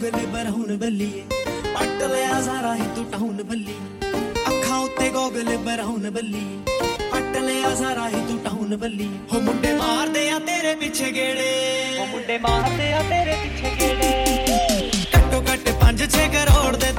goggle brown ਬੱਲੀਏ ਪੱਟ ਲਿਆ ਸਾਰਾ ਹੀ ਤੂੰ ਟਾਉਨ ਬੱਲੀ ਅੱਖਾਂ ਉੱਤੇ ਗੋਗਲ ਬਰਾਉਨ ਬੱਲੀਏ ਪੱਟ ਲਿਆ ਸਾਰਾ ਹੀ ਤੂੰ ਟਾਉਨ ਬੱਲੀ ਹੋ ਮੁੰਡੇ ਮਾਰਦੇ ਆ ਤੇਰੇ ਪਿੱਛੇ ਗੇੜੇ ਉਹ ਮੁੰਡੇ ਮਾਰਦੇ ਆ ਤੇਰੇ ਪਿੱਛੇ ਗੇੜੇ ਘੱਟੋ ਘੱਟ 5-6 ਕਰੋੜ ਦੇ